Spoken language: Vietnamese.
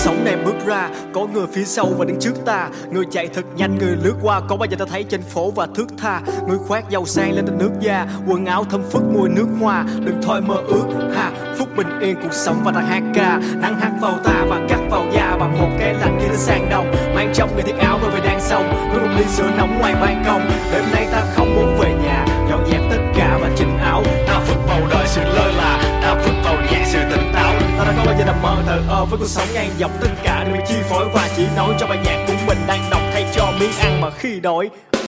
sống này bước ra, có người phía sau và đứng trước ta. Người chạy thật nhanh, người lướt qua. Có bao giờ ta thấy trên phố và thước tha. Người khoác giàu sang lên trên nước da, quần áo thơm phức mùi nước hoa. Đừng thôi mơ ước ha, phút bình yên cuộc sống và ta hát ca. Nắng hắt vào ta và cắt vào da bằng một cái lạnh khi đến sang đông. Mang trong người chiếc áo bởi vì đang xong, có một ly sữa nóng ngoài ban công. Đêm nay ta không muốn về nhà, dọn dẹp tất cả và chỉnh áo. Ta vứt vào đời sự lơ là, ta vứt vào nhạc sự tỉnh táo. Ta đã có bao giờ nằm mơ thờ ơ với cuộc sống ngang dọc tất cả đều bị chi phối và chỉ nói cho bài nhạc của mình đang đọc thay cho miếng ăn mà khi đói.